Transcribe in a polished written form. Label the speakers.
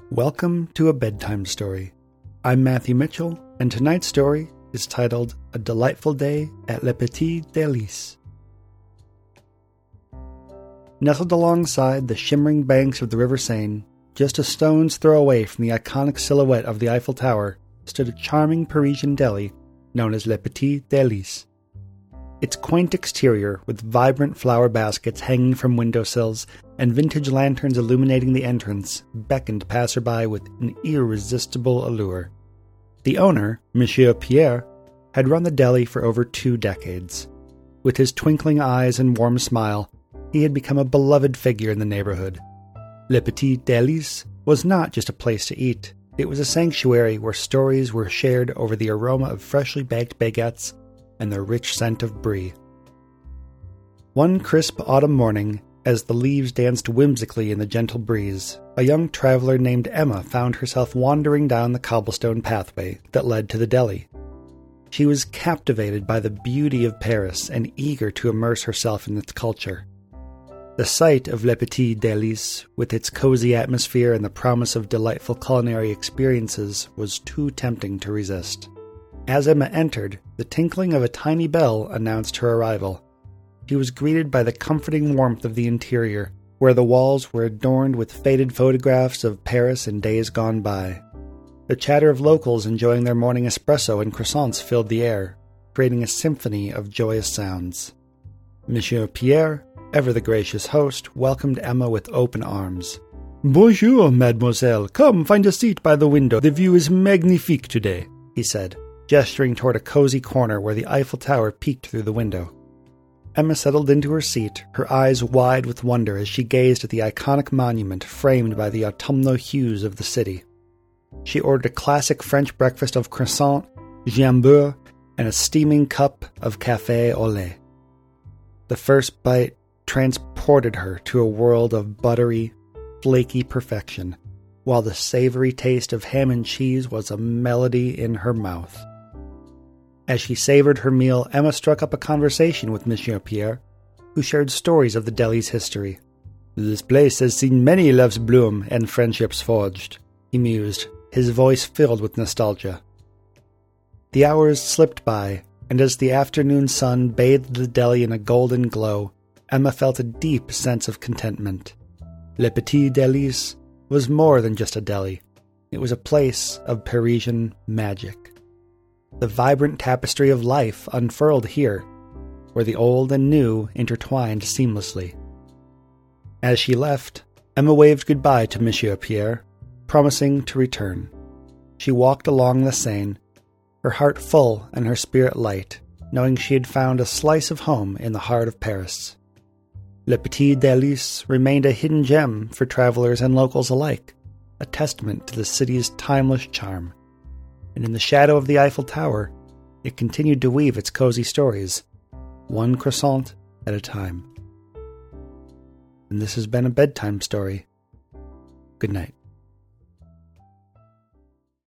Speaker 1: Welcome to A Bedtime Story. I'm Matthew Mitchell, and tonight's story is titled A Delightful Day at Le Petit Délice. Nestled alongside the shimmering banks of the River Seine, just a stone's throw away from the iconic silhouette of the Eiffel Tower, stood a charming Parisian deli known as Le Petit Délice. Its quaint exterior, with vibrant flower baskets hanging from windowsills and vintage lanterns illuminating the entrance, beckoned passerby with an irresistible allure. The owner, Monsieur Pierre, had run the deli for over 2 decades. With his twinkling eyes and warm smile, he had become a beloved figure in the neighborhood. Le Petit Délice was not just a place to eat. It was a sanctuary where stories were shared over the aroma of freshly baked baguettes and the rich scent of brie. One crisp autumn morning, as the leaves danced whimsically in the gentle breeze, a young traveler named Emma found herself wandering down the cobblestone pathway that led to the deli. She was captivated by the beauty of Paris and eager to immerse herself in its culture. The sight of Le Petit Délice, with its cozy atmosphere and the promise of delightful culinary experiences, was too tempting to resist. As Emma entered, the tinkling of a tiny bell announced her arrival. She was greeted by the comforting warmth of the interior, where the walls were adorned with faded photographs of Paris in days gone by. The chatter of locals enjoying their morning espresso and croissants filled the air, creating a symphony of joyous sounds. Monsieur Pierre, ever the gracious host, welcomed Emma with open arms. "Bonjour, mademoiselle. Come, find a seat by the window. The view is magnifique today," he said, gesturing toward a cozy corner where the Eiffel Tower peeked through the window. Emma settled into her seat, her eyes wide with wonder as she gazed at the iconic monument framed by the autumnal hues of the city. She ordered a classic French breakfast of croissant, giambur, and a steaming cup of café au lait. The first bite transported her to a world of buttery, flaky perfection, while the savory taste of ham and cheese was a melody in her mouth. As she savored her meal, Emma struck up a conversation with Monsieur Pierre, who shared stories of the deli's history. "This place has seen many loves bloom and friendships forged," he mused, his voice filled with nostalgia. The hours slipped by, and as the afternoon sun bathed the deli in a golden glow, Emma felt a deep sense of contentment. Le Petit Délice was more than just a deli. It was a place of Parisian magic. The vibrant tapestry of life unfurled here, where the old and new intertwined seamlessly. As she left, Emma waved goodbye to Monsieur Pierre, promising to return. She walked along the Seine, her heart full and her spirit light, knowing she had found a slice of home in the heart of Paris. Le Petit Délice remained a hidden gem for travelers and locals alike, a testament to the city's timeless charm. And in the shadow of the Eiffel Tower, it continued to weave its cozy stories, one croissant at a time. And this has been A Bedtime Story. Good night.